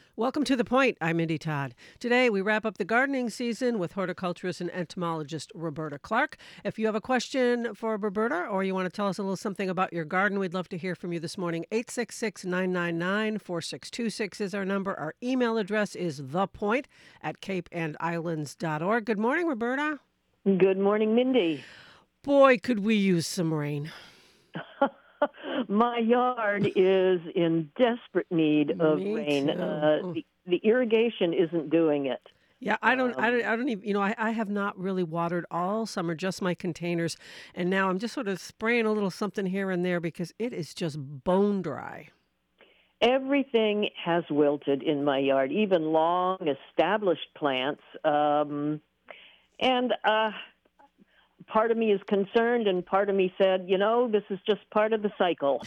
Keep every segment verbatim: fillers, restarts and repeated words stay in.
Welcome to The Point. I'm Mindy Todd. Today, we wrap up the gardening season with horticulturist and entomologist Roberta Clark. If you have a question for Roberta or you want to tell us a little something about your garden, we'd love to hear from you this morning. eight six six, nine nine nine, four six two six is our number. Our email address is thepoint at cape and islands dot org. Good morning, Roberta. Good morning, Mindy. Boy, could we use some rain. My yard is in desperate need of Me rain. too. Uh, Ugh. the, the irrigation isn't doing it. Yeah, I don't, I don't, Um, I don't even, you know, I, I have not really watered all summer, just my containers. And now I'm just sort of spraying a little something here and there because it is just bone dry. Everything has wilted in my yard, even long established plants. Um, and uh, part of me is concerned, and part of me said, you know, this is just part of the cycle.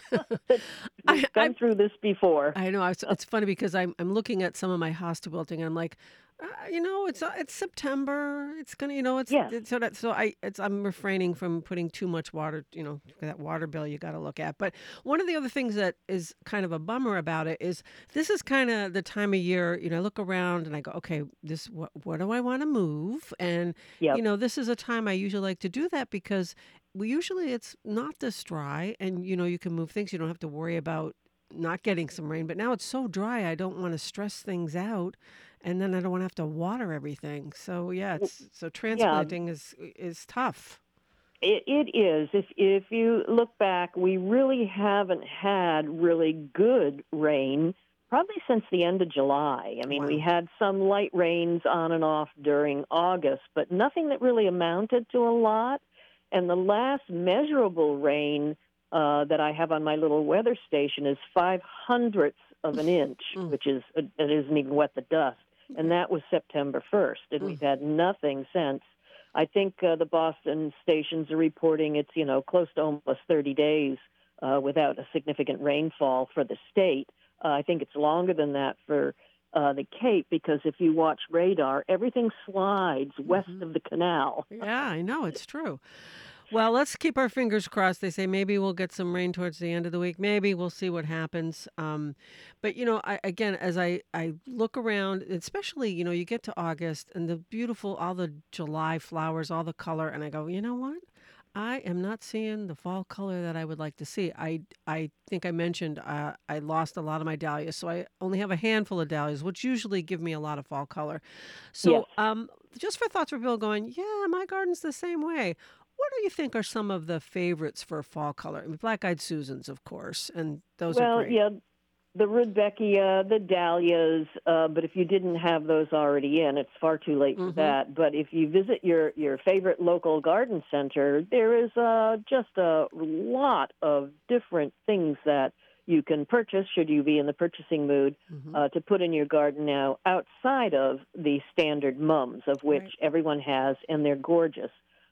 I, We've I, been through this before. I know. It's, it's funny because I'm, I'm looking at some of my hosta wilting and I'm like, uh, you know, it's uh, it's September. It's gonna, you know, it's, Yes. it's so that so I it's I'm refraining from putting too much water. You know, that water bill you got to look at. But one of the other things that is kind of a bummer about it is this is kind of the time of year. You know, I look around and I go, okay, this what what do I want to move? And you Yep. know, this is a time I usually like to do that because we usually it's not this dry, and you know, you can move things. You don't have to worry about not getting some rain, but now it's so dry, I don't want to stress things out, and then I don't want to have to water everything. So yeah, it's so Yeah. transplanting is is tough. It, it is. If if you look back, we really haven't had really good rain probably since the end of July. I mean, we Wow. had some light rains on and off during August, but nothing that really amounted to a lot. And the last measurable rain uh, that I have on my little weather station is five hundredths of an inch, Mm, which is it isn't even wet the dust. And yeah. that was September first, and Mm. we've had nothing since. I think uh, the Boston stations are reporting it's, you know, close to almost thirty days uh, without a significant rainfall for the state. Uh, I think it's longer than that for uh, the Cape because if you watch radar, everything slides west Hmm. of the canal. Yeah, I know it's true. Well, let's keep our fingers crossed. They say maybe we'll get some rain towards the end of the week. Maybe we'll see what happens. Um, but you know, I, again, as I I look around, especially you know, you get to August and the beautiful, all the July flowers, all the color, and I go, you know what? I am not seeing the fall color that I would like to see. I I think I mentioned uh, I lost a lot of my dahlias, so I only have a handful of dahlias, which usually give me a lot of fall color. Yes. So, um, just for thoughts for Bill going, yeah, my garden's the same way. What do you think are some of the favorites for fall color? I mean, black-eyed Susans, of course, and those are Well, great. yeah, the Rudbeckia, the dahlias, uh, but if you didn't have those already in, it's far too late for Mm-hmm. that. But if you visit your, your favorite local garden center, there is uh, just a lot of different things that you can purchase, should you be in the purchasing mood, Mm-hmm. uh, to put in your garden now outside of the standard mums, of which Right. everyone has, and they're gorgeous.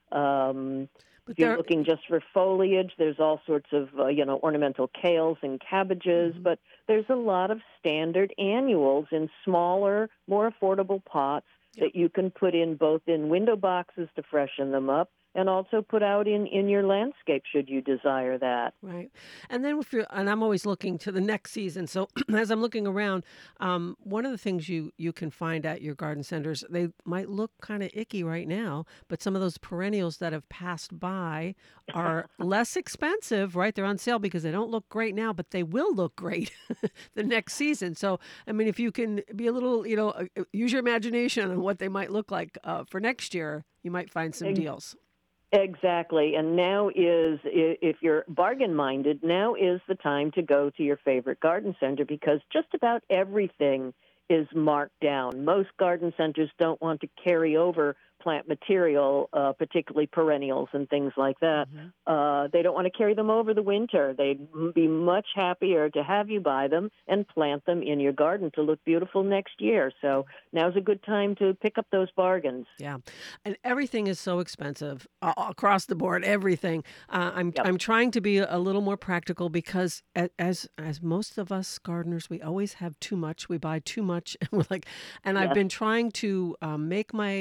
Um, But if you're there. looking just for foliage, there's all sorts of, uh, you know, ornamental kales and cabbages, Mhm. but there's a lot of standard annuals in smaller, more affordable pots Yep. that you can put in both in window boxes to freshen them up and also put out in, in your landscape should you desire that. Right. And then if you're, and I'm always looking to the next season. So as I'm looking around, um, one of the things you you can find at your garden centers, they might look kind of icky right now, but some of those perennials that have passed by are less expensive, right? They're on sale because they don't look great now, but they will look great the next season. So, I mean, if you can be a little, you know, uh, uh, use your imagination on what they might look like uh, for next year, you might find some deals. Exactly. And now is, i- if you're bargain minded, now is the time to go to your favorite garden center because just about everything is marked down. Most garden centers don't want to carry over plant material, uh, particularly perennials and things like that. Hmm. Uh, they don't want to carry them over the winter. They'd m- be much happier to have you buy them and plant them in your garden to look beautiful next year. So now's a good time to pick up those bargains. Yeah, and everything is so expensive a- across the board. Everything. Uh, I'm Yep. I'm trying to be a little more practical because a- as as most of us gardeners, we always have too much. We buy too much, and we're like, and I've Yes. been trying to um, make my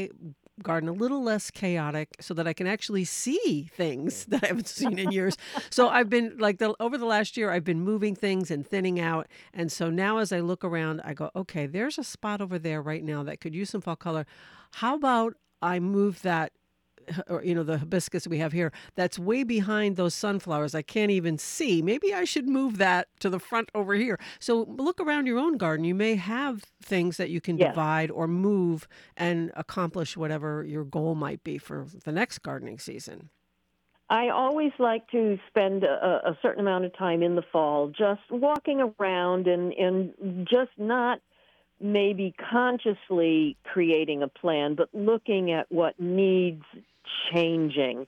garden a little less chaotic so that I can actually see things that I haven't seen in years. So I've been like the over the last year, I've been moving things and thinning out. And so now as I look around, I go, okay, there's a spot over there right now that could use some fall color. How about I move that, or you know, the hibiscus we have here that's way behind those sunflowers I can't even see. Maybe I should move that to the front over here. So look around your own garden. You may have things that you can Yes. divide or move and accomplish whatever your goal might be for the next gardening season. I always like to spend a, a certain amount of time in the fall just walking around and, and just not maybe consciously creating a plan, but looking at what needs changing,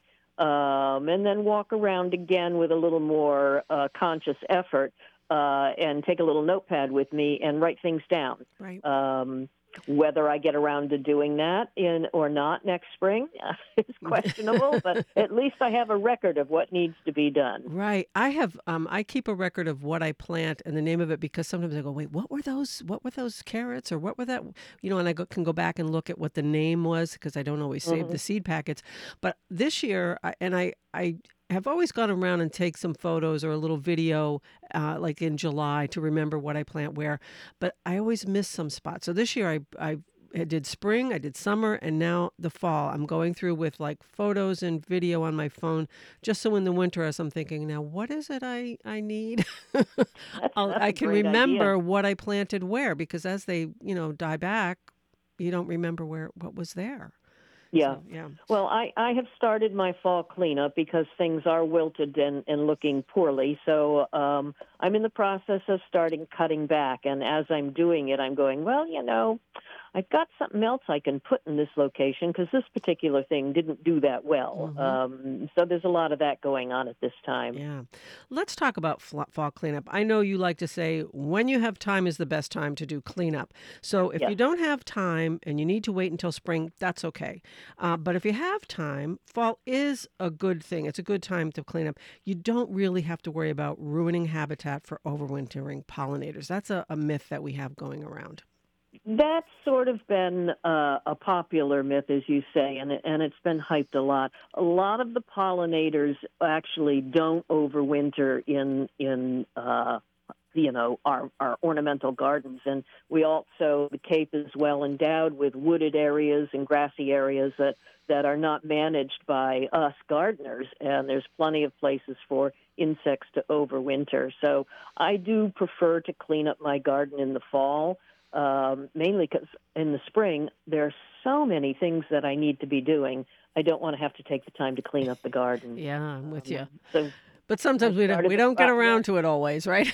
um, and then walk around again with a little more uh, conscious effort, uh, and take a little notepad with me and write things down. Right. Um, whether I get around to doing that in or not next spring is questionable, but at least I have a record of what needs to be done. Right. I have um I keep a record of what I plant and the name of it because sometimes I go, "Wait, what were those what were those carrots or what were that?" You know, and I go, can go back and look at what the name was because I don't always save Hmm. the seed packets. But this year I, and I I have always gone around and take some photos or a little video uh, like in July to remember what I plant where, but I always miss some spots. So this year I I I did spring, I did summer, and now the fall. I'm going through with like photos and video on my phone, just so in the winter, as I'm thinking, now what is it I I need? That's I'll, that's I a can great idea. remember what I planted where because as they you know die back, you don't remember where what was there. Yeah. So yeah, Well, I, I have started my fall cleanup because things are wilted and, and looking poorly. So um, I'm in the process of starting cutting back. And as I'm doing it, I'm going, well, you know, I've got something else I can put in this location because this particular thing didn't do that well. hmm Um, so there's a lot of that going on at this time. yeah. Let's talk about fla- fall cleanup. I know you like to say when you have time is the best time to do cleanup. So if you Yes. don't have time and you need to wait until spring, that's okay. Uh, but if you have time, fall is a good thing. It's a good time to clean up. You don't really have to worry about ruining habitat for overwintering pollinators. That's a, a myth that we have going around. That's sort of been uh, a popular myth, as you say, and it, and it's been hyped a lot. A lot of the pollinators actually don't overwinter in in uh, you know our our ornamental gardens, and we also the Cape is well endowed with wooded areas and grassy areas that that are not managed by us gardeners, and there's plenty of places for insects to overwinter. So I do prefer to clean up my garden in the fall, um, mainly because in the spring there are so many things that I need to be doing. I don't want to have to take the time to clean up the garden. Yeah, I'm with you. Um, so But I sometimes we don't started we the don't get pro- yeah. around to it always, right?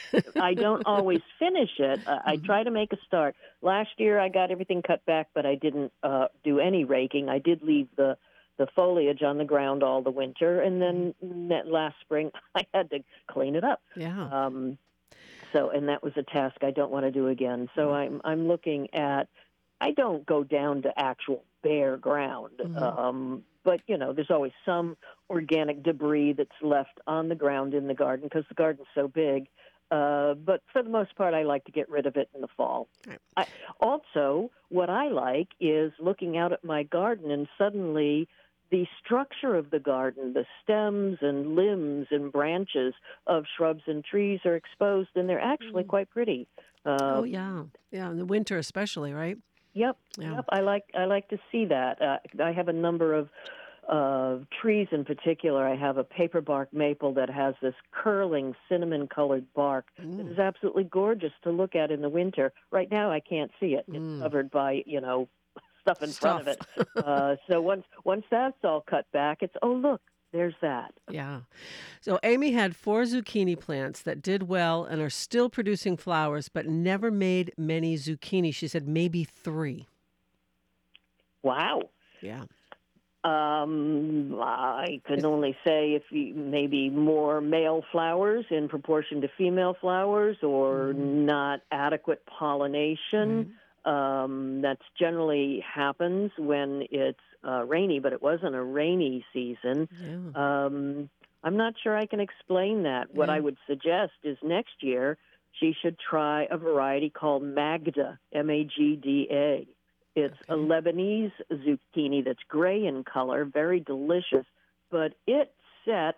I don't always finish it. Uh, I Mhm. try to make a start. Last year I got everything cut back, but I didn't uh, do any raking. I did leave the the foliage on the ground all the winter, and Mhm. then that last spring I had to clean it up. Yeah. Um, So, and that was a task I don't want to do again. So I'm I'm looking at. I don't go down to actual bare ground, Mhm. um, but you know, there's always some organic debris that's left on the ground in the garden because the garden's so big. Uh, but for the most part, I like to get rid of it in the fall. Right. I, also, what I like is looking out at my garden and suddenly the structure of the garden, the stems and limbs and branches of shrubs and trees are exposed, and they're actually Mm. quite pretty. Oh Um, yeah. Yeah, in the winter especially, right? yep, Yeah. yep. I like I like to see that. Uh, I have a number of uh, trees in particular. I have a paperbark maple that has this curling cinnamon-colored bark that Mm. is absolutely gorgeous to look at in the winter. Right now, I can't see it. It's Mm. covered by you know stuff in front of Stuff. it. Uh, so once once that's all cut back, it's oh look, there's that. Yeah. So Amy had four zucchini plants that did well and are still producing flowers, but never made many zucchini. She said maybe three. Wow. Yeah. Um, I can It- only say if you, maybe more male flowers in proportion to female flowers, or mm, not adequate pollination. right. Um, that's generally happens when it's uh, rainy, but it wasn't a rainy season. Yeah. Um, I'm not sure I can explain that. What Yeah. I would suggest is next year she should try a variety called Magda, M A G D A. It's a Okay. Lebanese zucchini that's gray in color, very delicious, but it set,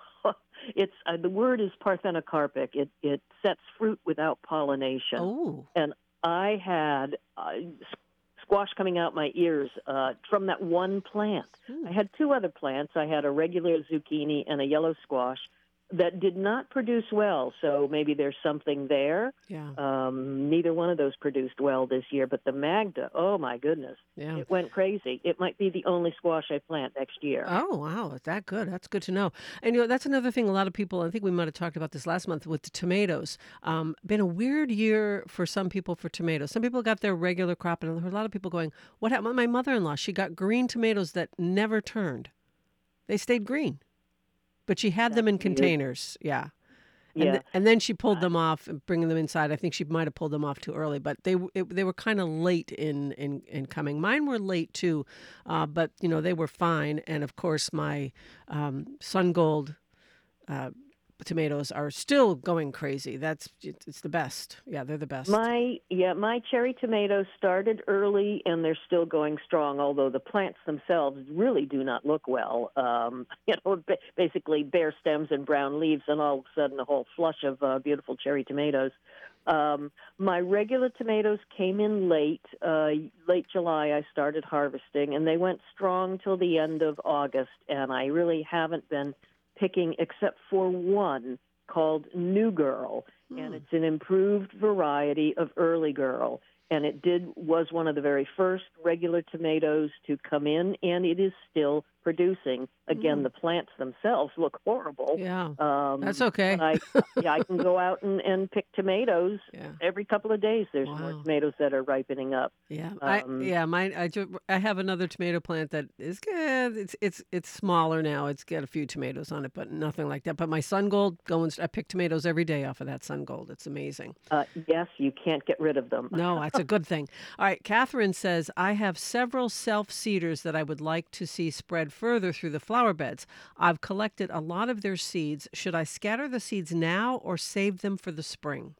it's uh, the word is parthenocarpic. It it sets fruit without pollination, Oh. and I had uh, squash coming out my ears uh, from that one plant. Hmm. I had two other plants. I had a regular zucchini and a yellow squash that did not produce well. So maybe there's something there. Yeah. Um, neither one of those produced well this year. But the Magda, oh my goodness, Yeah. it went crazy. It might be the only squash I plant next year. Oh, wow. Is that good? That's good to know. And, you know, that's another thing a lot of people, I think we might have talked about this last month with the tomatoes. Um, been a weird year for some people for tomatoes. Some people got their regular crop, and I heard a lot of people going, what happened? My mother in law, she got green tomatoes that never turned. They stayed green, but she had them That's in weird. containers. Yeah. And Yeah. th- and then she pulled them off, and bringing them inside. I think she might have pulled them off too early, but they w- it, they were kind of late in, in in coming. Mine were late too, uh, but you know they were fine. And of course, my um, Sun Gold uh, tomatoes are still going crazy. That's it's it's the best. Yeah, they're the best. My yeah, my cherry tomatoes started early and they're still going strong. Although the plants themselves really do not look well. Um, you know, ba- basically bare stems and brown leaves, and all of a sudden a whole flush of uh, beautiful cherry tomatoes. Um, my regular tomatoes came in late, uh, late July. I started harvesting, and they went strong till the end of August. And I really haven't been picking except for one called New Girl, and Hmm. it's an improved variety of Early Girl. And it did was one of the very first regular tomatoes to come in, and it is still producing. Again, Hmm. the plants themselves look horrible, Yeah, that's um, but okay. I yeah I can go out and, and pick tomatoes Yeah. every couple of days. There's more Wow. tomatoes that are ripening up. Yeah, I Um, yeah, mine I ju I have another tomato plant that is good. It's it's it's smaller now. It's got a few tomatoes on it, but nothing like that. But my Sun Gold going, I pick tomatoes every day off of that Sun Gold. It's amazing. uh, yes, you can't get rid of them. No, that's a good thing. All right, Catherine says, I have several self seeders that I would like to see spread further through the flower beds. I've collected a lot of their seeds. Should I scatter the seeds now or save them for the spring?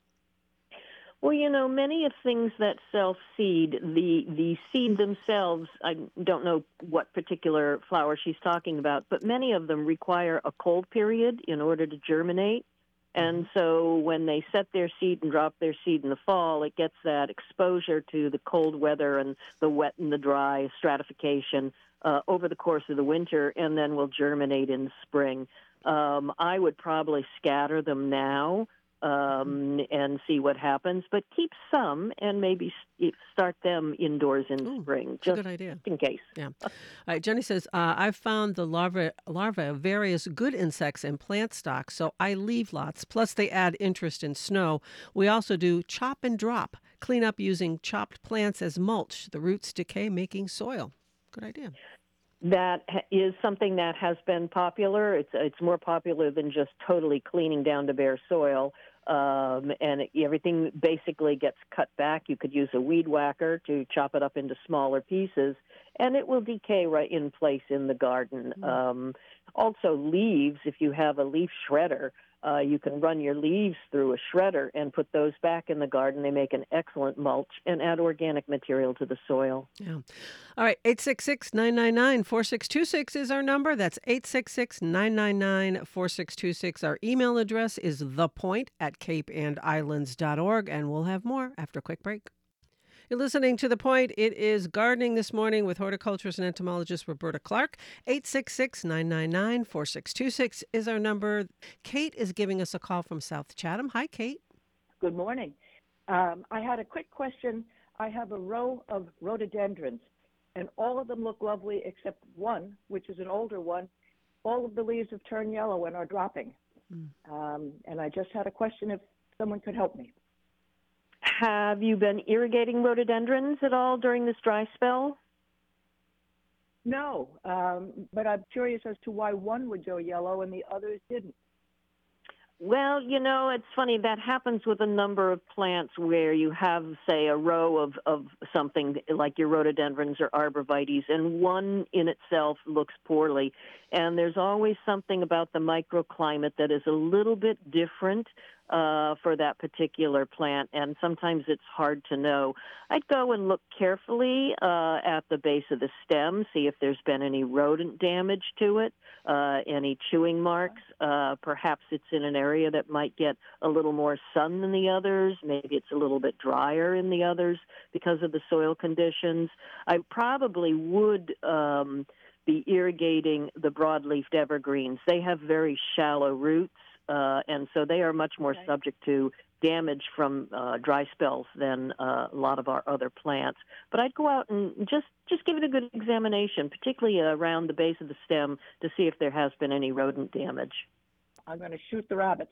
Well, you know, many of things that self-seed, the the seed themselves, I don't know what particular flower she's talking about, but many of them require a cold period in order to germinate. Hmm. And so when they set their seed and drop their seed in the fall, it gets that exposure to the cold weather and the wet and the dry stratification uh, over the course of the winter, and then will germinate in the spring. Um, I would probably scatter them now Hmm. um, and see what happens, but keep some and maybe s- start them indoors in Ooh, spring, it's a just good idea. in case. Yeah. All right. Jenny says, uh, I've found the larvae, larvae of various good insects in plant stock, so I leave lots. Plus, they add interest in snow. We also do chop and drop, clean up using chopped plants as mulch. The roots decay, making soil. Good idea. That ha- is something that has been popular. It's it's more popular than just totally cleaning down to bare soil. Um, and it, everything basically gets cut back. You could use a weed whacker to chop it up into smaller pieces, and it will decay right in place in the garden. Mm. Um, also, leaves, if you have a leaf shredder, uh, you can run your leaves through a shredder and put those back in the garden. They make an excellent mulch and add organic material to the soil. Yeah. All right. eight six six, nine nine nine, four six two six is our number. That's eight six six, nine nine nine, four six two six. Our email address is thepoint at cape and islands dot org, and we'll have more after a quick break. You're listening to The Point. It is gardening this morning with horticulturist and entomologist Roberta Clark. eight six six, nine nine nine, four six two six is our number. Kate is giving us a call from South Chatham. Hi, Kate. Good morning. Um, I had a quick question. I have a row of rhododendrons, and all of them look lovely except one, which is an older one. All of the leaves have turned yellow and are dropping. Mm. Um, and I just had a question if someone could help me. Have you been irrigating rhododendrons at all during this dry spell? No, um, but I'm curious as to why one would go yellow and the others didn't. Well, you know, it's funny. That happens with a number of plants where you have, say, a row of, of something like your rhododendrons or arborvitaes, and one in itself looks poorly. And there's always something about the microclimate that is a little bit different. uh, for that particular plant, and sometimes it's hard to know. I'd go and look carefully uh, at the base of the stem, see if there's been any rodent damage to it, uh, any chewing marks. Uh, perhaps it's in an area that might get a little more sun than the others. Maybe it's a little bit drier in the others because of the soil conditions. I probably would um, be irrigating the broadleafed evergreens. They have very shallow roots. Uh, and so they are much more Okay. subject to damage from uh, dry spells than uh, a lot of our other plants. But I'd go out and just, just give it a good examination, particularly around the base of the stem, to see if there has been any rodent damage. I'm going to shoot the rabbits.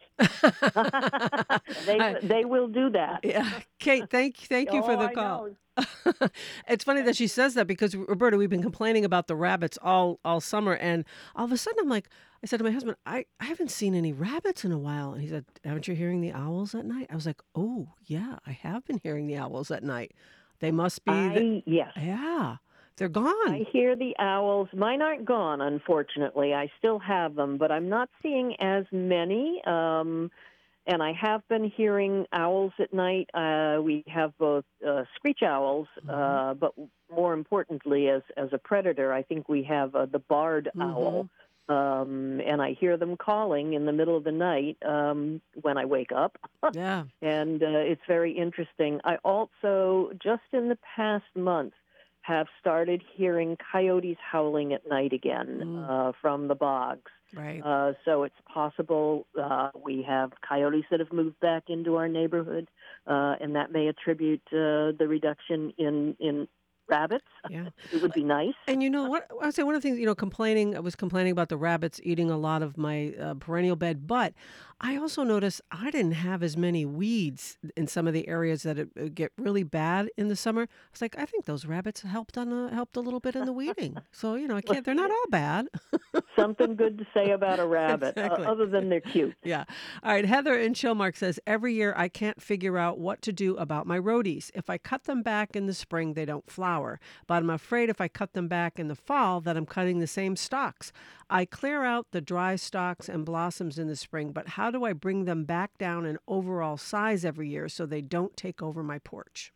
they I- they will do that. yeah, Kate, thank thank you for Oh, the I call. know. It's funny that she says that because Roberta, we've been complaining about the rabbits all all summer, and all of a sudden I'm like, I said to my husband, I, I haven't seen any rabbits in a while, and he said, haven't you hearing the owls at night? I was like, oh yeah, I have been hearing the owls at night. They must be the I yes. yeah, they're I gone. hear the owls. Mine aren't gone, unfortunately. I still have them, but I'm not seeing as many. Um, and I have been hearing owls at night. Uh, we have both uh, screech owls, uh, but more importantly, as as a predator, I think we have uh, the barred owl. Um, and I hear them calling in the middle of the night um, when I wake up. Yeah. And uh, it's very interesting. I also, just in the past month, have started hearing coyotes howling at night again Mm. uh, from the bogs. Right. Uh, so it's possible uh, we have coyotes that have moved back into our neighborhood, uh, and that may attribute uh, the reduction in, in rabbits. Yeah. It would be nice. And you know what? I would say one of the things, you know, complaining, I was complaining about the rabbits eating a lot of my uh, perennial bed, but I also noticed I didn't have as many weeds in some of the areas that it, it get really bad in the summer. I was like, I think those rabbits helped on a, helped a little bit in the weeding. So, you know, I can't, they're not all bad. Something good to say about a rabbit, Exactly. uh, other than they're cute. Yeah. All right. Heather in Chilmark says, every year I can't figure out what to do about my rhodies. If I cut them back in the spring, they don't flower. But I'm afraid if I cut them back in the fall that I'm cutting the same stalks. I clear out the dry stalks and blossoms in the spring, but how do I bring them back down in overall size every year so they don't take over my porch?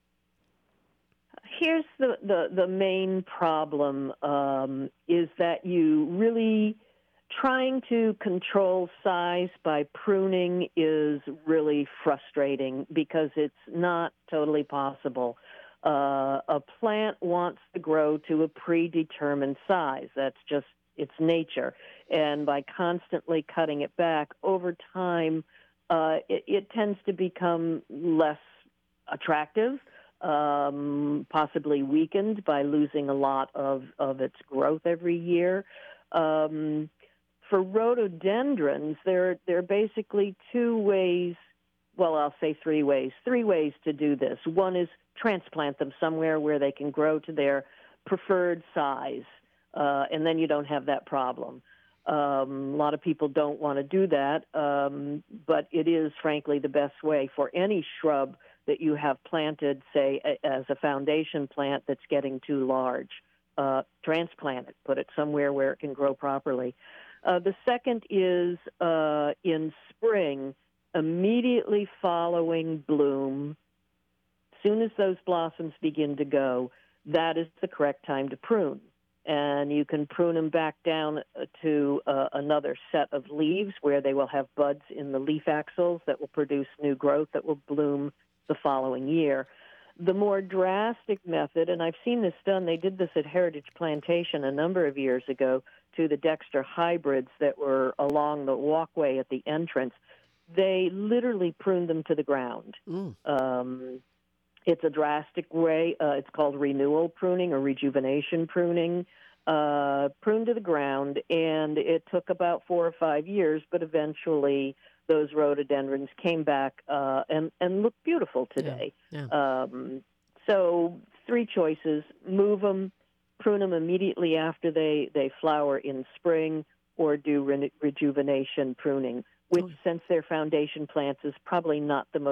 Here's the, the, the main problem um, is that you really trying to control size by pruning is really frustrating because it's not totally possible. Uh, a plant wants to grow to a predetermined size. That's just its nature. And by constantly cutting it back over time, uh, it, it tends to become less attractive, um, possibly weakened by losing a lot of, of its growth every year. Um, for rhododendrons, there, there are basically two ways, well, I'll say three ways, three ways to do this. One is transplant them somewhere where they can grow to their preferred size, uh, and then you don't have that problem. Um, a lot of people don't want to do that, um, but it is, frankly, the best way for any shrub that you have planted, say, a, as a foundation plant that's getting too large. Uh, transplant it, put it somewhere where it can grow properly. Uh, the second is uh, in spring, immediately following bloom, soon as those blossoms begin to go, that is the correct time to prune. And you can prune them back down to uh, another set of leaves where they will have buds in the leaf axils that will produce new growth that will bloom the following year. The more drastic method, and I've seen this done, they did this at Heritage Plantation a number of years ago to the Dexter hybrids that were along the walkway at the entrance. They literally pruned them to the ground. Mm. Um, It's a drastic way. Uh, it's called renewal pruning or rejuvenation pruning. Uh, pruned to the ground, and it took about four or five years, but eventually those rhododendrons came back uh, and, and look beautiful today. Yeah. Um, so three choices: move them, prune them immediately after they, they flower in spring, or do re- rejuvenation pruning, which, Oh. since they're foundation plants, is probably not the most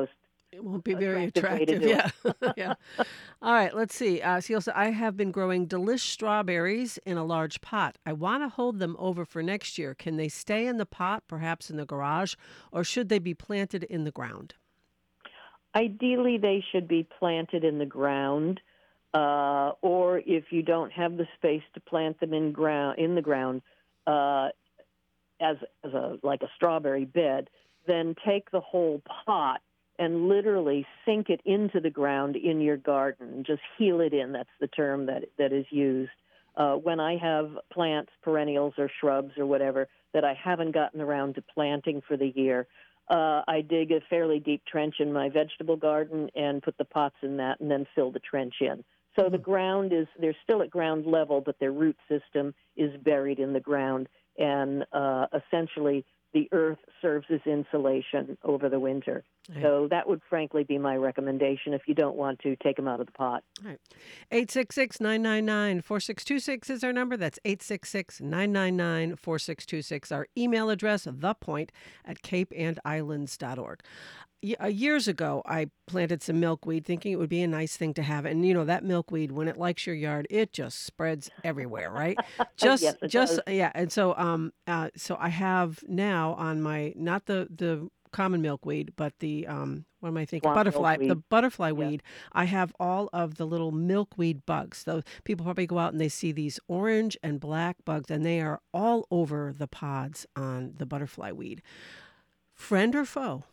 It won't be very attractive way to attractive. do it. Yeah. Yeah. All right. Let's see. Uh, see also, I have been growing delish strawberries in a large pot. I want to hold them over for next year. Can they stay in the pot, perhaps in the garage, or should they be planted in the ground? Ideally, they should be planted in the ground, uh, or if you don't have the space to plant them in ground in the ground, uh, as as a like a strawberry bed, then take the whole pot and literally sink it into the ground in your garden. Just heel it in. That's the term that that is used. Uh, when I have plants, perennials or shrubs or whatever that I haven't gotten around to planting for the year, uh, I dig a fairly deep trench in my vegetable garden and put the pots in that and then fill the trench in. So the ground is, they're still at ground level, but their root system is buried in the ground. And uh, essentially, the earth serves as insulation over the winter. Right. So that would frankly be my recommendation if you don't want to take them out of the pot. All right. eight six six, nine nine nine, four six two six is our number. That's eight six six, nine nine nine, four six two six. Our email address, thepoint at cape and islands dot org. Ye- uh, Years ago, I planted some milkweed thinking it would be a nice thing to have. And, you know, that milkweed, when it likes your yard, it just spreads everywhere, right? Just, Yes, it just, does. yeah. And so, um, uh, so I have now on my, not the, the, common milkweed, but the um, what am I thinking? Swamp Butterfly, the milkweed. butterfly Yeah. weed. I have all of the little milkweed bugs. So people probably go out and they see these orange and black bugs, and they are all over the pods on the butterfly weed. Friend or foe?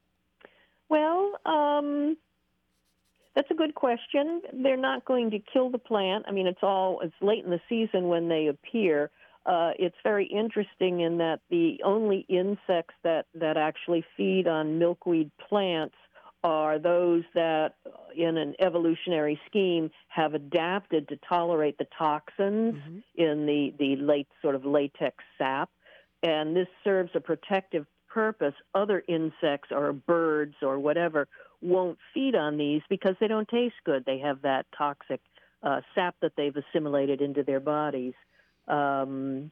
Well, um, that's a good question. They're not going to kill the plant. I mean, it's all it's late in the season when they appear. Uh, it's very interesting in that the only insects that, that actually feed on milkweed plants are those that, uh, in an evolutionary scheme, have adapted to tolerate the toxins Mm-hmm. in the, the late sort of latex sap. And this serves a protective purpose. Other insects or birds or whatever won't feed on these because they don't taste good. They have that toxic uh, sap that they've assimilated into their bodies. Um,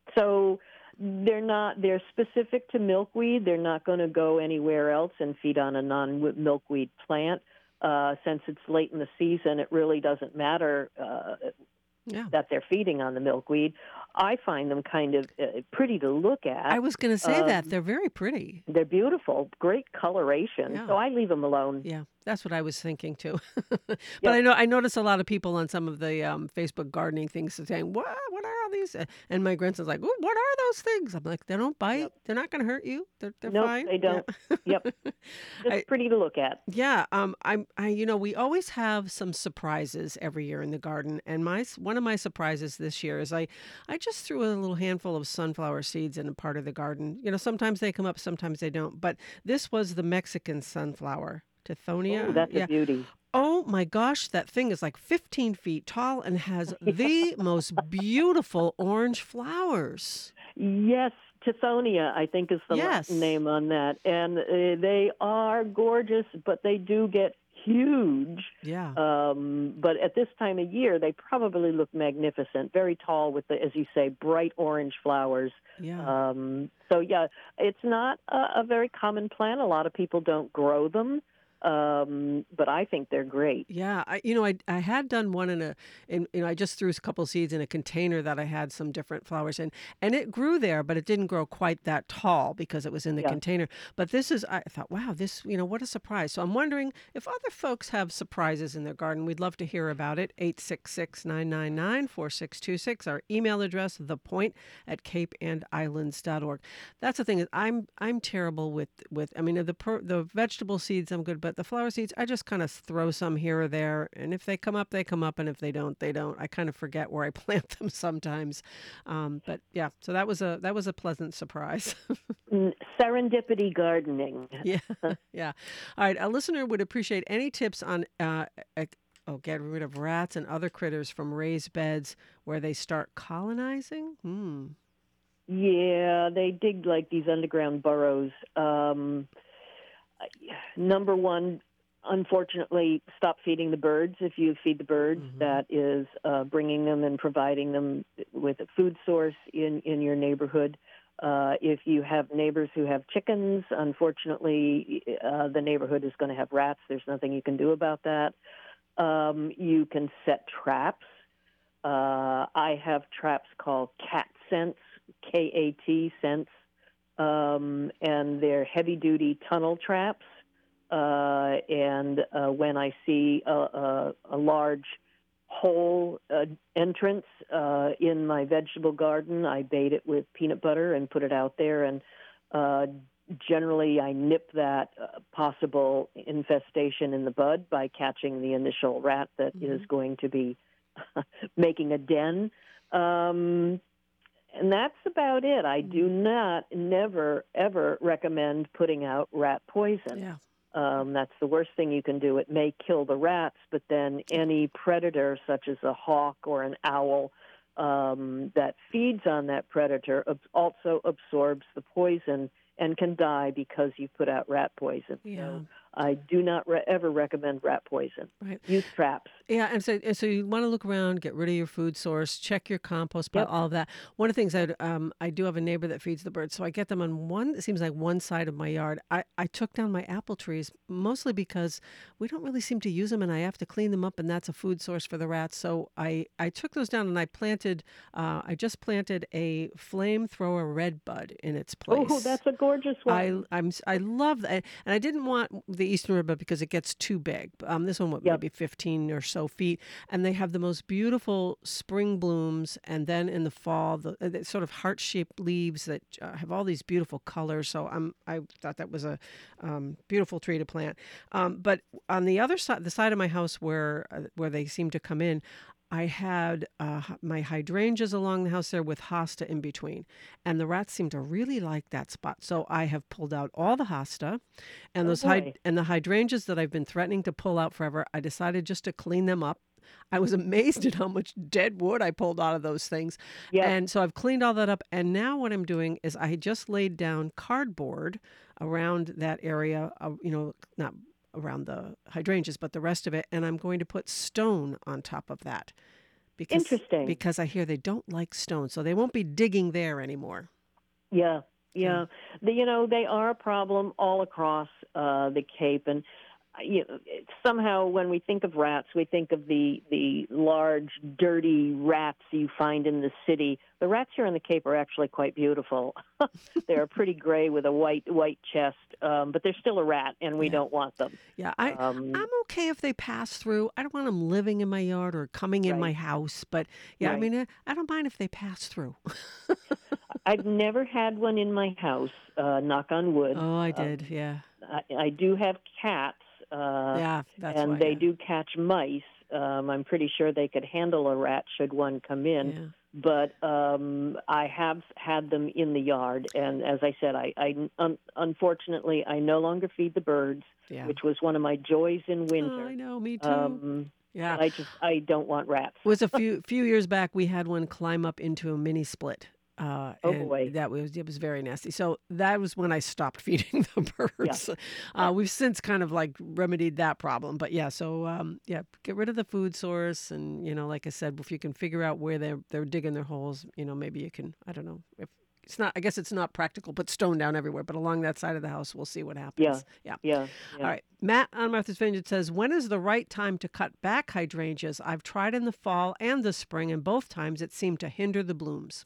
so they're not, they're specific to milkweed. They're not going to go anywhere else and feed on a non-milkweed plant. Uh, since it's late in the season, it really doesn't matter uh, Yeah. that they're feeding on the milkweed. I find them kind of uh, pretty to look I at. was going to say that. Um, They're very pretty. they're beautiful, great coloration. Yeah. So I leave them alone. Yeah, that's what I was thinking too. But Yep. I know I notice a lot of people on some of the um, Facebook gardening things saying, "What? What are all these?" And my grandson's like, "Ooh, what are those things?" I'm like, "They don't bite. Yep. They're not going to hurt you. They're they're Nope, fine." they Yeah. don't. Yep. Just I, pretty to look at. yeah, um, I'm, I, you know, we always have some surprises every year in the garden, and my s- one of my surprises this year is I, I just threw a little handful of sunflower seeds in a part of the garden. You know, sometimes they come up, sometimes they don't. But this was the Mexican sunflower, Oh, Tithonia. that's a Yeah. beauty. Oh my gosh, that thing is like fifteen feet tall and has the most beautiful orange flowers. Yes, Tithonia, I think is the Yes. Latin name on that. And uh, they are gorgeous, but they do get huge. Yeah. Um, but at this time of year, they probably look magnificent, very tall with the, as you say, bright orange flowers. Yeah. Um, so yeah, it's not a, a very common plant. A lot of people don't grow them, um, but I think they're great. Yeah, I you know I I had done one in a in you know I just threw a couple seeds in a container that I had some different flowers in, and it grew there, but it didn't grow quite that tall because it was in the Yeah. container. But this is I thought, wow, this you know what a surprise. So I'm wondering if other folks have surprises in their garden. We'd love to hear about it. eight six six, nine nine nine, four six two six. Our email address, thepoint at cape and islands dot org. That's the thing is I'm I'm terrible with with I mean the per, the vegetable seeds I'm good, but the flower seeds I just kind of throw some here or there, and if they come up, they come up, and if they don't, they don't. I kind of forget where I plant them sometimes. Um, but yeah, so that was a that was a pleasant surprise. Mm, Serendipity gardening. Yeah, yeah. All right, a listener would appreciate any tips on uh, ec- oh, get rid of rats and other critters from raised beds where they start colonizing. Hmm. Yeah, they dig like these underground burrows. Um, number one, unfortunately, stop feeding the birds. If you feed the birds, Mhm. that is uh, bringing them and providing them with a food source in, in your neighborhood. Uh, if you have neighbors who have chickens, unfortunately, uh, the neighborhood is going to have rats. There's nothing you can do about that. Um, you can set traps. Uh, I have traps called cat scents, K A T scents, um, and they're heavy-duty tunnel traps. Uh, and uh, when I see a, a, a large hole uh, entrance uh, in my vegetable garden, I bait it with peanut butter and put it out there. And uh, generally, I nip that uh, possible infestation in the bud by catching the initial rat that mm-hmm. is going to be making a den. Um, and that's about it. I do not, never, ever recommend putting out rat poison. Yeah. Um, that's the worst thing you can do. It may kill the rats, but then any predator, such as a hawk or an owl, um, that feeds on that predator ab- also absorbs the poison and can die because you put out rat poison. Yeah. So I do not re- ever recommend rat poison. Right. Use traps. Yeah, and so and so you want to look around, get rid of your food source, check your compost pile, Yep. all of that. One of the things I um I do have a neighbor that feeds the birds, so I get them on one. It seems like one side of my yard. I I took down my apple trees mostly because we don't really seem to use them, and I have to clean them up, and that's a food source for the rats. So I I took those down and I planted. Uh, I just planted a flamethrower red bud in its place. Oh, that's a gorgeous one. I I'm I love that, and I didn't want the eastern red bud because it gets too big. Um, this one, what, Yep. maybe fifteen or so feet, and they have the most beautiful spring blooms, and then in the fall, the, the sort of heart-shaped leaves that uh, have all these beautiful colors. So I'm I thought that was a um, beautiful tree to plant. Um, but on the other side, the side of my house where uh, where they seem to come in, I had uh, my hydrangeas along the house there with hosta in between. And the rats seem to really like that spot. So I have pulled out all the hosta and Oh, those boy. hy- and the hydrangeas that I've been threatening to pull out forever. I decided just to clean them up. I was amazed at how much dead wood I pulled out of those things. Yep. And so I've cleaned all that up. And now what I'm doing is I just laid down cardboard around that area, uh, you know, not around the hydrangeas, but the rest of it. And I'm going to put stone on top of that. Because, Interesting. Because I hear they don't like stone, so they won't be digging there anymore. Yeah, yeah. The, you know, they are a problem all across uh, the Cape. And uh, you know, somehow when we think of rats, we think of the, the large, dirty rats you find in the city. The rats here in the Cape are actually quite beautiful. They're pretty gray with a white white chest, um, but they're still a rat, and we Yeah. don't want them. Yeah, I, Um, I'm okay if they pass through. I don't want them living in my yard or coming in Right. my house. But, yeah, I Right. mean, uh, I don't mind if they pass through. I've never had one in my house, uh, knock on wood. Oh, I Um, did, yeah. I, I do have cats, uh, Yeah, that's and why. they yeah. do catch mice. Um, I'm pretty sure they could handle a rat should one come in. Yeah. But um, I have had them in the yard, and as I said, I, I un- unfortunately I no longer feed the birds, Yeah. which was one of my joys in Oh, winter. I know, me too. Um, yeah. but I just I don't want rats. It was a few few years back. We had one climb up into a mini split. Uh, Oh, and boy. that was it was very nasty. So that was when I stopped feeding the birds. Uh, we've since kind of like remedied that problem. But yeah, so um, yeah, get rid of the food source, and you know, like I said, if you can figure out where they're they're digging their holes, you know, maybe you can. I don't know if it's not. I guess it's not practical. Put stone down everywhere, but along that side of the house, we'll see what happens. Yeah. Yeah. Yeah, yeah. All right. Matt on Martha's Vineyard says, when is the right time to cut back hydrangeas? I've tried in the fall and the spring, and both times it seemed to hinder the blooms.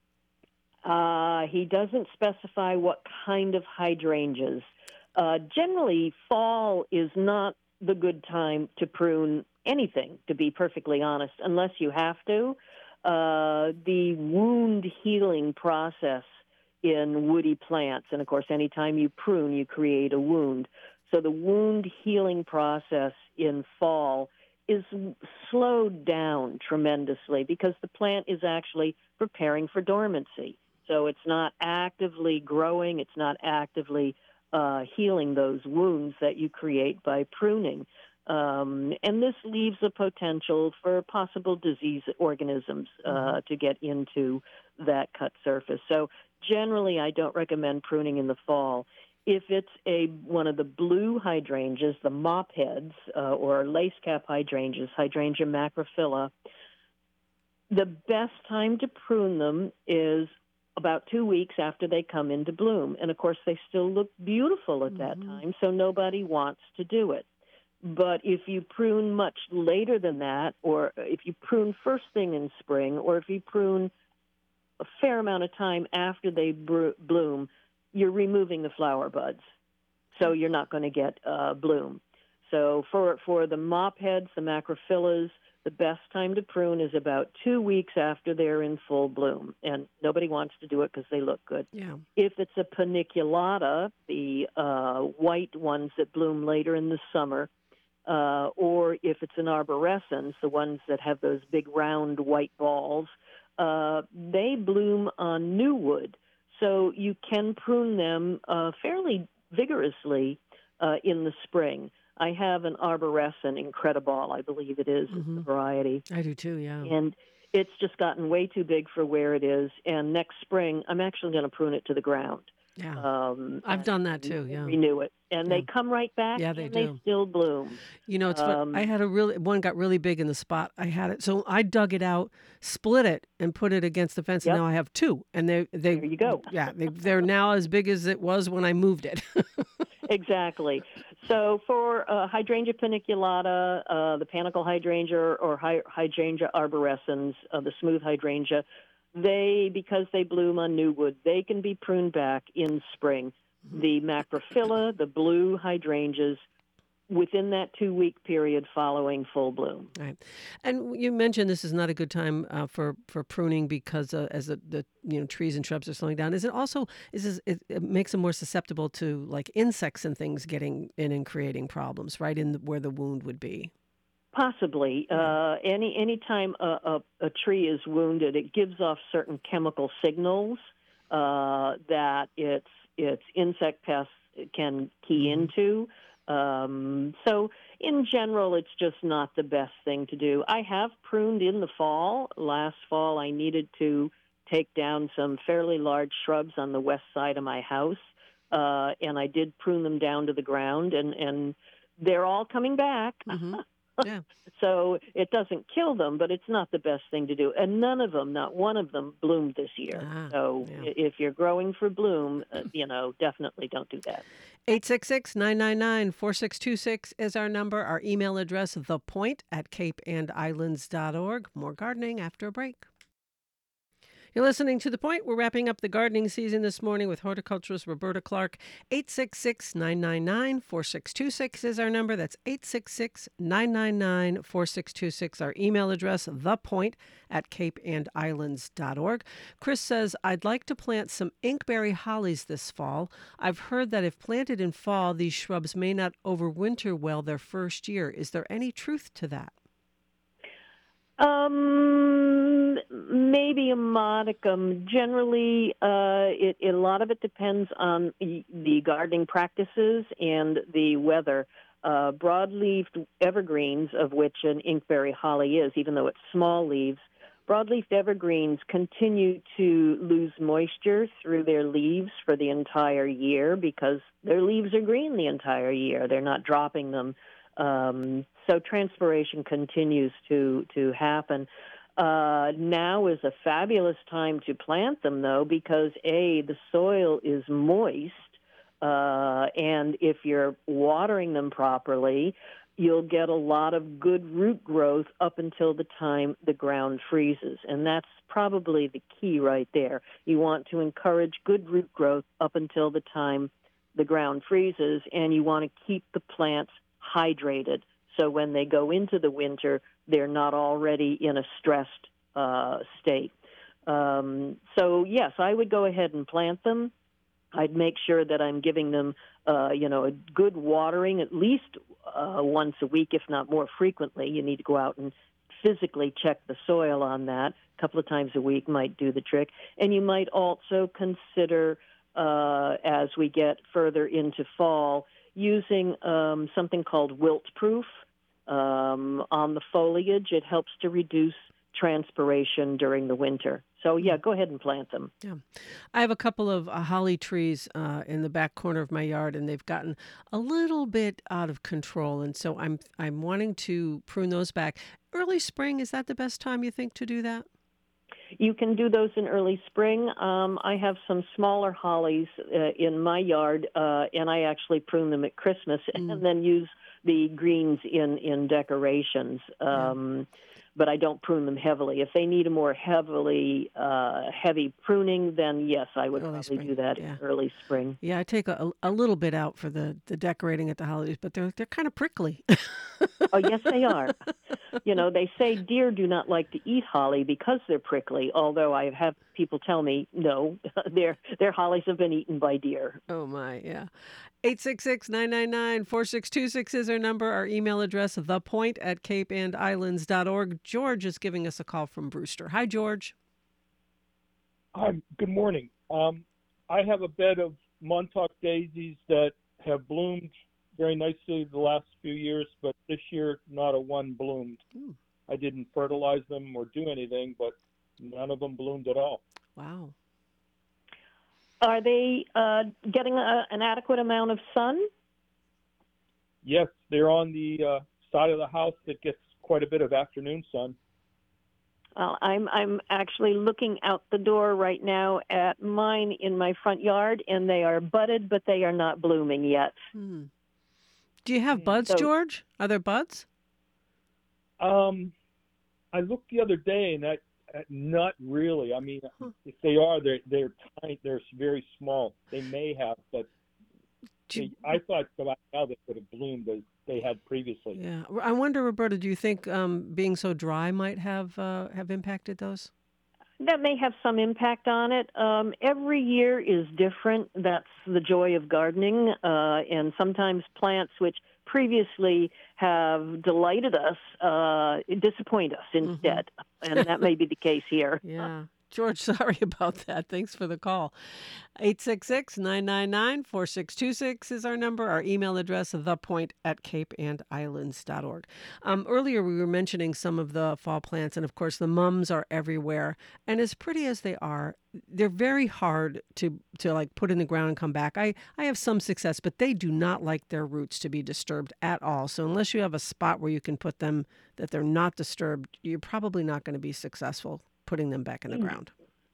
Uh, he doesn't specify what kind of hydrangeas. Uh, generally, fall is not the good time to prune anything, to be perfectly honest, unless you have to. Uh, the wound healing process in woody plants, and of course, anytime you prune, you create a wound. So the wound healing process in fall is slowed down tremendously because the plant is actually preparing for dormancy. So it's not actively growing, it's not actively uh, healing those wounds that you create by pruning. Um, and this leaves a potential for possible disease organisms uh, to get into that cut surface. So generally, I don't recommend pruning in the fall. If it's a one of the blue hydrangeas, the mop heads, uh, or lace cap hydrangeas, Hydrangea macrophylla, the best time to prune them is about two weeks after they come into bloom. And of course, they still look beautiful at that Mm-hmm. time, so nobody wants to do it. But if you prune much later than that, or if you prune first thing in spring, or if you prune a fair amount of time after they br- bloom, you're removing the flower buds. So you're not going to get uh, bloom. So for for the mop heads, the macrophyllus, the best time to prune is about two weeks after they're in full bloom, and nobody wants to do it because they look good. Yeah. If it's a paniculata, the uh, white ones that bloom later in the summer, uh, or if it's an arborescens, the ones that have those big round white balls, uh, they bloom on new wood. So you can prune them uh, fairly vigorously uh, in the spring. I have an arborescent, Incrediball, I believe it is, is Mm-hmm. the variety. I do too. Yeah. And it's just gotten way too big for where it is. And next spring, I'm actually going to prune it to the ground. Yeah. Um, I've and, done that and, too. and Yeah. renew it. And Yeah. they come right back, Yeah, they and they do. still bloom. You know, it's fun. I Um, had a really one got really big in the spot. I had it, so I dug it out, split it, and put it against the fence, and yep, now I have two. And they they there you go. yeah they they're now as big as it was when I moved it. Exactly. So for uh, Hydrangea paniculata, uh, the panicle hydrangea or hy- Hydrangea arborescens, uh, the smooth hydrangea, they, because they bloom on new wood, they can be pruned back in spring. The macrophylla, the blue hydrangeas, within that two-week period following full bloom. Right, and you mentioned this is not a good time uh, for for pruning because uh, as the, the you know trees and shrubs are slowing down. Is it also is this, it, it makes them more susceptible to like insects and things getting in and creating problems right in the, where the wound would be? Possibly. Yeah. Uh, any any time a, a, a tree is wounded, it gives off certain chemical signals uh, that its its insect pests can key Mm-hmm. into. Um, so in general, it's just not the best thing to do. I have pruned in the fall. Last fall, I needed to take down some fairly large shrubs on the west side of my house, uh, and I did prune them down to the ground, and, and they're all coming back. Mm-hmm. Yeah. So it doesn't kill them, but it's not the best thing to do. And none of them, not one of them, bloomed this year. Ah, So yeah. i- if you're growing for bloom, uh, you know, definitely don't do that. eight six six, nine nine nine, four six two six is our number. Our email address, thepoint at cape and islands dot org. More gardening after a break. You're listening to The Point. We're wrapping up the gardening season this morning with horticulturist Roberta Clark. eight six six, nine nine nine, four six two six is our number. That's eight six six, nine nine nine, four six two six. Our email address, thepoint at cape and islands dot org. Chris says, I'd like to plant some inkberry hollies this fall. I've heard that if planted in fall, these shrubs may not overwinter well their first year. Is there any truth to that? Um, maybe a modicum. Generally, uh, it, it, a lot of it depends on the gardening practices and the weather. Uh, broad-leaved evergreens, of which an inkberry holly is, even though it's small leaves, broad-leafed evergreens continue to lose moisture through their leaves for the entire year because their leaves are green the entire year. They're not dropping them. Um, so transpiration continues to, to happen. Uh, now is a fabulous time to plant them, though, because, A, the soil is moist, uh, and if you're watering them properly, you'll get a lot of good root growth up until the time the ground freezes. And that's probably the key right there. You want to encourage good root growth up until the time the ground freezes, and you want to keep the plants hydrated. So when they go into the winter, they're not already in a stressed uh, state. Um, so, yes, I would go ahead and plant them. I'd make sure that I'm giving them, uh, you know, a good watering at least uh, once a week, if not more frequently. You need to go out and physically check the soil on that. A couple of times a week might do the trick. And you might also consider, uh, as we get further into fall, using um, something called wilt-proof um, on the foliage. It helps to reduce transpiration during the winter. So, yeah, go ahead and plant them. Yeah. I have a couple of uh, holly trees uh, in the back corner of my yard, and they've gotten a little bit out of control. And so I'm I'm wanting to prune those back. Early spring, is that the best time you think to do that? You can do those in early spring. Um, I have some smaller hollies uh, in my yard, uh, and I actually prune them at Christmas Mm. and then use the greens in, in decorations. Yeah. Um, but I don't prune them heavily. If they need a more heavily uh, heavy pruning, then yes, I would Early probably spring. do that Yeah. in early spring. Yeah, I take a, a little bit out for the, the decorating at the holidays, but they're they're kind of prickly. Oh, yes, they are. You know, they say deer do not like to eat holly because they're prickly, although I have people tell me, no, their their hollies have been eaten by deer. Oh my, yeah. eight six six, nine nine nine, four six two six is our number. Our email address, thepoint at cape and islands dot org. George is giving us a call from Brewster. Hi, George. Hi, good morning. Um, I have a bed of Montauk daisies that have bloomed very nicely the last few years, but this year not a one bloomed. Hmm. I didn't fertilize them or do anything, but none of them bloomed at all. Wow. Are they uh, getting a, an adequate amount of sun? Yes, they're on the uh, side of the house that gets quite a bit of afternoon sun. Well, I'm I'm actually looking out the door right now at mine in my front yard, and they are budded, but they are not blooming yet. Hmm. Do you have buds, So- George? Are there buds? Um, I looked the other day, and I, uh, not really. I mean, Huh. if they are, they're they're tiny. They're very small. They may have, but Do they, you- I thought by now they would have bloomed as they had previously. Yeah. I wonder, Roberta, do you think um, being so dry might have uh, have impacted those? That may have some impact on it. Um, every year is different. That's the joy of gardening. Uh, and sometimes plants which previously have delighted us uh, disappoint us instead. And that may be the case here. Yeah. George, sorry about that. Thanks for the call. eight six six, nine nine nine, four six two six is our number. Our email address, thepoint at cape and islands dot org. Um, earlier, we were mentioning some of the fall plants, and of course, the mums are everywhere. And as pretty as they are, they're very hard to, to like put in the ground and come back. I, I have some success, but they do not like their roots to be disturbed at all. So unless you have a spot where you can put them that they're not disturbed, you're probably not going to be successful putting them back in the ground.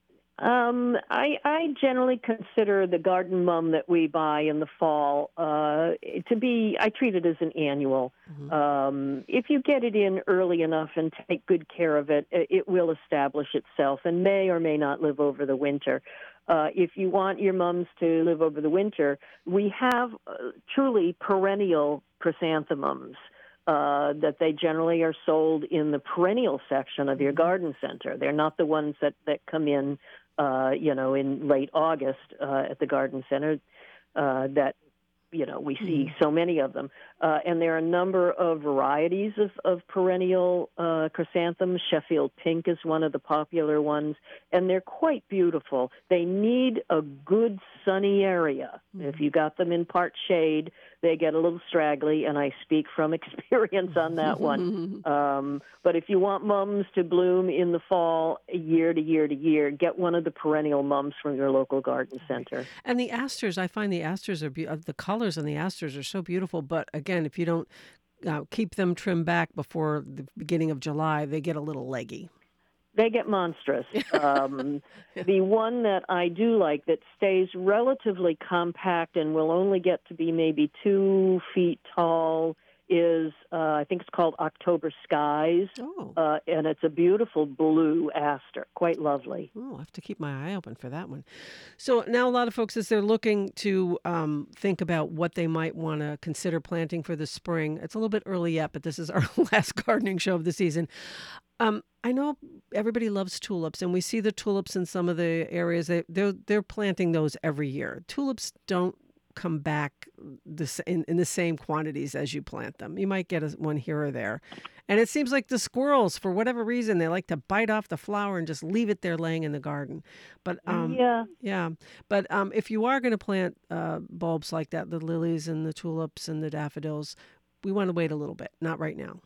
Um, I, I generally consider the garden mum that we buy in the fall uh, to be, I treat it as an annual. Mhm. Um, if you get it in early enough and take good care of it, it it will establish itself and may or may not live over the winter. Uh, if you want your mums to live over the winter, we have uh, truly perennial chrysanthemums. Uh, that they generally are sold in the perennial section of your garden center. They're not the ones that, that come in, uh, you know, in late August uh, at the garden center uh, that, you know, we see so many of them. Uh, and there are a number of varieties of, of perennial uh, chrysanthemums. Sheffield pink is one of the popular ones, and they're quite beautiful. They need a good sunny area. If you got them in part shade, they get a little straggly, and I speak from experience on that one. Um, but if you want mums to bloom in the fall, year to year to year, get one of the perennial mums from your local garden center. And the asters, I find the asters are be- uh, the colors on the asters are so beautiful. But again, if you don't uh, keep them trimmed back before the beginning of July, they get a little leggy. They get monstrous. Um, the one that I do like that stays relatively compact and will only get to be maybe two feet tall is, uh, I think it's called October Skies, Oh. uh, and it's a beautiful blue aster, quite lovely. Oh, I have to keep my eye open for that one. So now a lot of folks, as they're looking to um, think about what they might want to consider planting for the spring, it's a little bit early yet, but this is our last gardening show of the season. Um, I know everybody loves tulips, and we see the tulips in some of the areas. They, they're, they're planting those every year. Tulips don't come back this, in, in the same quantities as you plant them. You might get a, one here or there. And it seems like the squirrels, for whatever reason, they like to bite off the flower and just leave it there laying in the garden. But um, yeah. yeah, but um, if you are going to plant uh, bulbs like that, the lilies and the tulips and the daffodils, we want to wait a little bit, not right now.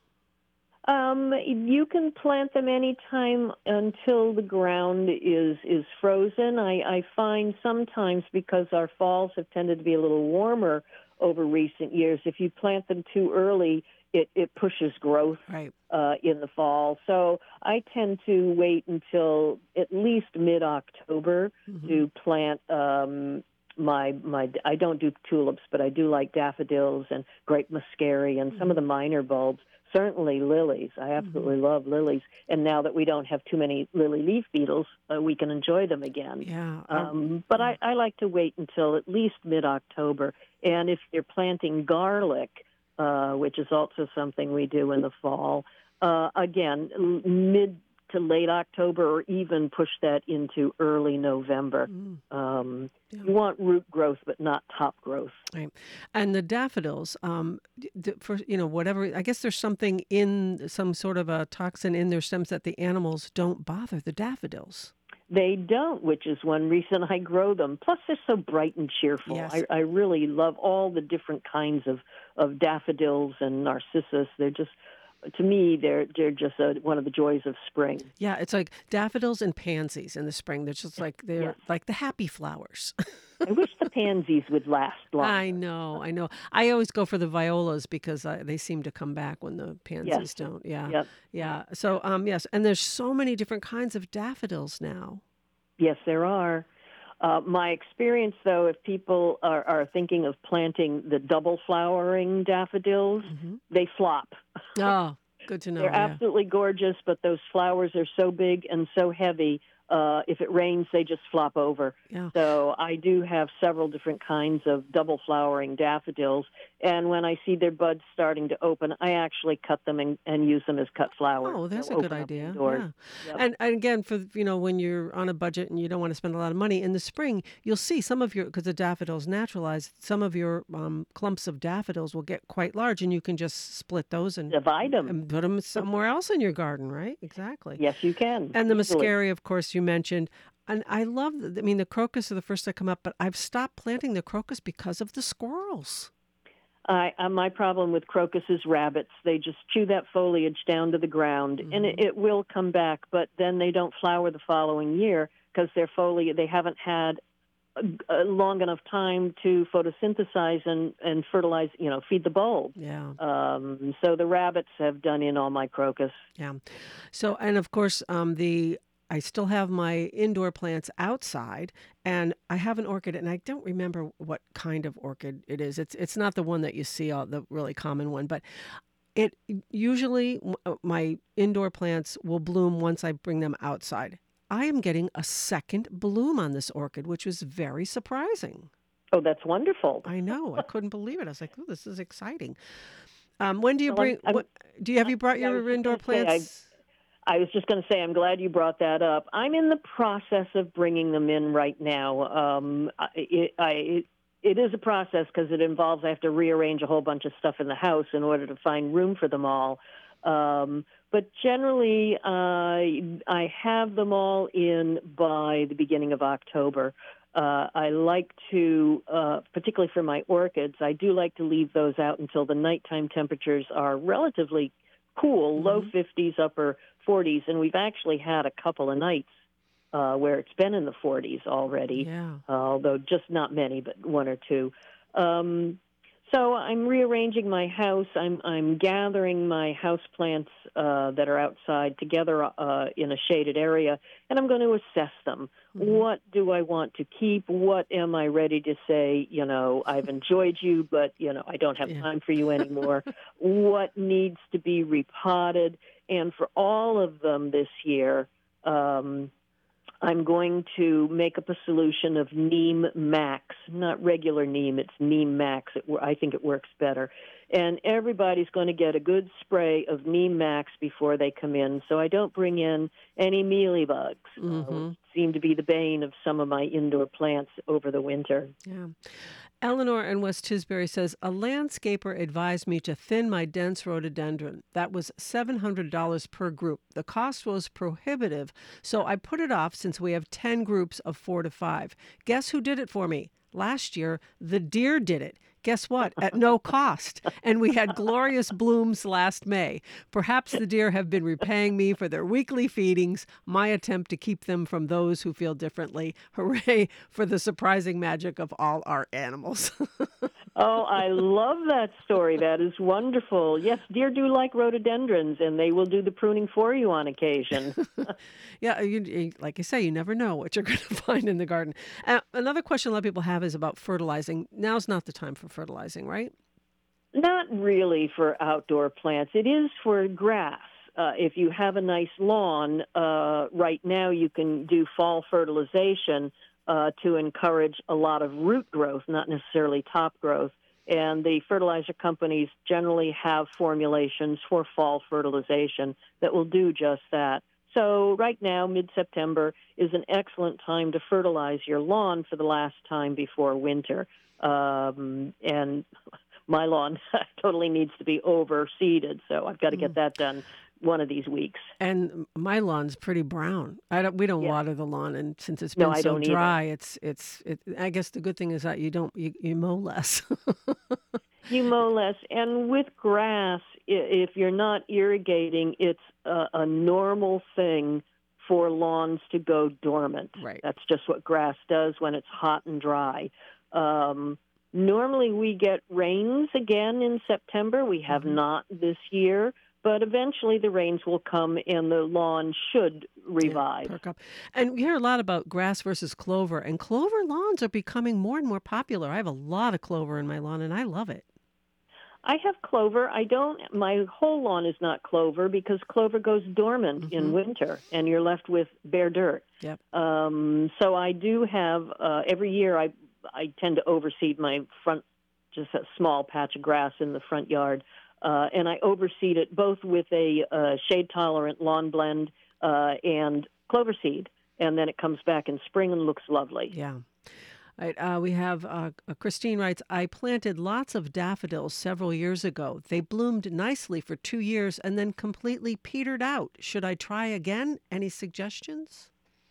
Um, you can plant them anytime until the ground is is frozen. I, I find sometimes because our falls have tended to be a little warmer over recent years. If you plant them too early, it, it pushes growth Right. uh, in the fall. So I tend to wait until at least mid-October Mm-hmm. to plant um, my my. I don't do tulips, but I do like daffodils and grape muscari and some of the minor bulbs. Certainly lilies. I absolutely love lilies. And now that we don't have too many lily leaf beetles, uh, we can enjoy them again. Yeah. Um, but I, I like to wait until at least mid-October. And if you're planting garlic, uh, which is also something we do in the fall, uh, again, l- mid to late October, or even push that into early November. Mm, Um, yeah. You want root growth, but not top growth. Right. And the daffodils, um, d- d- for, you know, whatever, I guess there's something in some sort of a toxin in their stems that the animals don't bother the daffodils. They don't, which is one reason I grow them. Plus, they're so bright and cheerful. Yes. I, I really love all the different kinds of, of daffodils and narcissus. They're just, to me, they're they're just a, one of the joys of spring. Yeah, it's like daffodils and pansies in the spring. They're just like, they're Yes. like the happy flowers. I wish the pansies would last longer. I know, I know. I always go for the violas because I, they seem to come back when the pansies Yes. don't. Yeah. Yep. Yeah. So, um, yes. And there's so many different kinds of daffodils now. Yes, there are. Uh, my experience, though, if people are, are thinking of planting the double flowering daffodils, Mhm. they flop. Oh, good to know. They're Yeah. absolutely gorgeous, but those flowers are so big and so heavy. Uh, if it rains, they just flop over. Yeah. So I do have several different kinds of double flowering daffodils, and when I see their buds starting to open, I actually cut them and, and use them as cut flowers. Oh, that's They'll a good open up idea. indoors. Yeah. Yep. And, and again, for, you know, when you're on a budget and you don't want to spend a lot of money in the spring, you'll see some of your, because the daffodils naturalize, some of your um, clumps of daffodils will get quite large and you can just split those and, Divide them. and put them somewhere else in your garden, right? Exactly. Yes, you can. And the easily. muscari, of course, you mentioned. And I love, the, I mean, the crocus are the first to come up, but I've stopped planting the crocus because of the squirrels. I, uh, my problem with crocus is rabbits. They just chew that foliage down to the ground, and it, it will come back, but then they don't flower the following year because their foliage, they haven't had a, a long enough time to photosynthesize and, and fertilize, you know, feed the bulb. Yeah. Um, so the rabbits have done in all my crocus. Yeah. So, and of course, um, the I still have my indoor plants outside, and I have an orchid, and I don't remember what kind of orchid it is. It's it's not the one that you see, all the really common one, but it usually uh, my indoor plants will bloom once I bring them outside. I am getting a second bloom on this orchid, which was very surprising. Oh, that's wonderful. I know. I couldn't believe it. I was like, "Oh, this is exciting." Um, when do you Well, bring? I'm- I'm- what, do you have you brought Yeah, I was your just indoor gonna say, I- plants? I was just going to say, I'm glad you brought that up. I'm in the process of bringing them in right now. Um, I, it, I, it, it is a process because it involves I have to rearrange a whole bunch of stuff in the house in order to find room for them all. Um, but generally, uh, I have them all in by the beginning of October. Uh, I like to, uh, particularly for my orchids, I do like to leave those out until the nighttime temperatures are relatively cool, low fifties, upper forties, and we've actually had a couple of nights uh, where it's been in the forties already, Yeah. uh, although just not many, but one or two. Um, so I'm rearranging my house. I'm I'm gathering my house plants uh, that are outside together uh, in a shaded area, and I'm going to assess them. Mm-hmm. What do I want to keep? What am I ready to say? You know, I've enjoyed you, but you know, I don't have Yeah. time for you anymore. What needs to be repotted? And for all of them this year, um, I'm going to make up a solution of Neem Max, not regular Neem. It's Neem Max. It, I think it works better. And everybody's going to get a good spray of Neem Max before they come in, so I don't bring in any mealybugs, Mhm. uh, which seem to be the bane of some of my indoor plants over the winter. Yeah. Eleanor in West Tisbury says, a landscaper advised me to thin my dense rhododendron. That was seven hundred dollars per group. The cost was prohibitive, so I put it off since we have ten groups of four to five. Guess who did it for me? Last year, the deer did it. Guess what? At no cost. And we had glorious blooms last May. Perhaps the deer have been repaying me for their weekly feedings, my attempt to keep them from those who feel differently. Hooray for the surprising magic of all our animals. Oh, I love that story. That is wonderful. Yes, deer do like rhododendrons, and they will do the pruning for you on occasion. Yeah, you, you- like I say, you never know what you're going to find in the garden. Uh, another question a lot of people have is about fertilizing. Now's not the time for fertilizing, right? Not really for outdoor plants. It is for grass. Uh, if you have a nice lawn, uh, right now you can do fall fertilization uh, to encourage a lot of root growth, not necessarily top growth. And the fertilizer companies generally have formulations for fall fertilization that will do just that. So right now, mid-September, is an excellent time to fertilize your lawn for the last time before winter. Um, and my lawn totally needs to be overseeded, so I've got to get that done one of these weeks. And my lawn's pretty brown. I don't. We don't Yeah. water the lawn, and since it's No, been I so don't either. dry, it's it's. It, I guess the good thing is that you don't you, you mow less. You mow less, and with grass, i- if you're not irrigating, it's a, a normal thing for lawns to go dormant. Right. That's just what grass does when it's hot and dry. Um, normally, we get rains again in September. We have Mhm. not this year, but eventually the rains will come, and the lawn should revive. Perk up. And we hear a lot about grass versus clover, and clover lawns are becoming more and more popular. I have a lot of clover in my lawn, and I love it. I have clover. I don't. My whole lawn is not clover because clover goes dormant in Mhm. winter, and you're left with bare dirt. Yep. Um, so I do have uh, every year. I I tend to overseed my front, just a small patch of grass in the front yard, uh, and I overseed it both with a uh, shade tolerant lawn blend uh, and clover seed, and then it comes back in spring and looks lovely. Yeah. Right, uh, we have uh, uh, Christine writes, I planted lots of daffodils several years ago. They bloomed nicely for two years and then completely petered out. Should I try again? Any suggestions?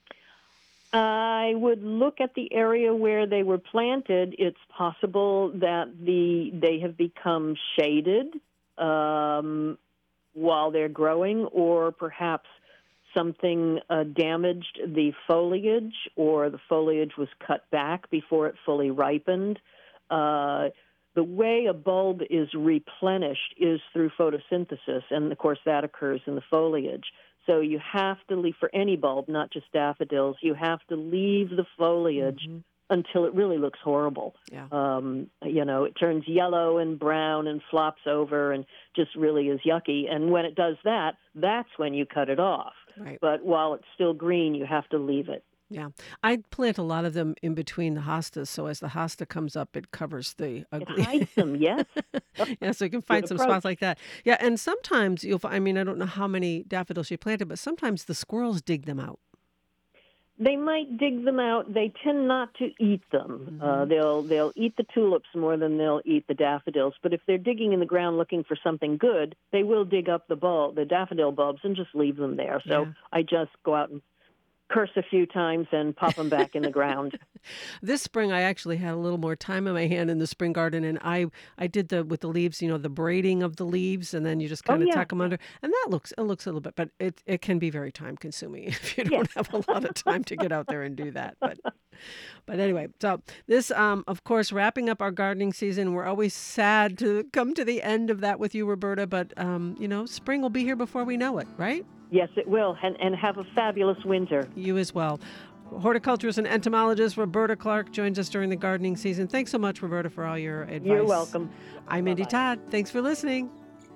I would look at the area where they were planted. It's possible that the they have become shaded um, while they're growing, or perhaps something uh, damaged the foliage, or the foliage was cut back before it fully ripened. Uh, the way a bulb is replenished is through photosynthesis, and of course that occurs in the foliage. So you have to leave, for any bulb, not just daffodils, you have to leave the foliage Mhm. until it really looks horrible. Yeah. Um, you know, it turns yellow and brown and flops over and just really is yucky. And when it does that, that's when you cut it off. Right. But while it's still green, you have to leave it. Yeah. I plant a lot of them in between the hostas. So as the hosta comes up, it covers the It ugly. hides them, yes. Yeah, so you can find Good some approach. spots like that. Yeah, and sometimes you'll find, I mean, I don't know how many daffodils you planted, but sometimes the squirrels dig them out. They might dig them out. They tend not to eat them. Uh, Mhm. they'll they'll eat the tulips more than they'll eat the daffodils. But if they're digging in the ground looking for something good, they will dig up the bulb, the daffodil bulbs, and just leave them there. So Yeah. I just go out and curse a few times and pop them back in the ground. This spring, I actually had a little more time in my hand in the spring garden, and I I did the with the leaves, you know, the braiding of the leaves, and then you just Oh, kind of yeah, tuck them under, and that looks it looks a little bit, but it it can be very time consuming if you don't Yes. have a lot of time to get out there and do that. But but anyway, so this um of course wrapping up our gardening season. We're always sad to come to the end of that with you, Roberta, but um you know, spring will be here before we know it, right? Yes, it will, and, and have a fabulous winter. You as well. Horticulturist and entomologist Roberta Clark joins us during the gardening season. Thanks so much, Roberta, for all your advice. You're welcome. I'm Mindy Bye-bye. Todd. Thanks for listening.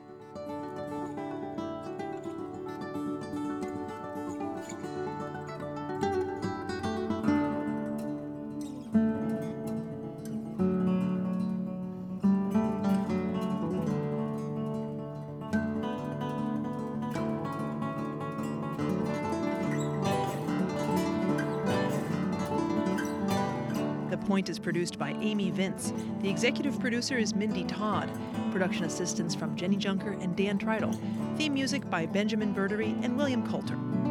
The Point is produced by Amy Vince. The executive producer is Mindy Todd. Production assistance from Jenny Junker and Dan Tridle. Theme music by Benjamin Verdery and William Coulter.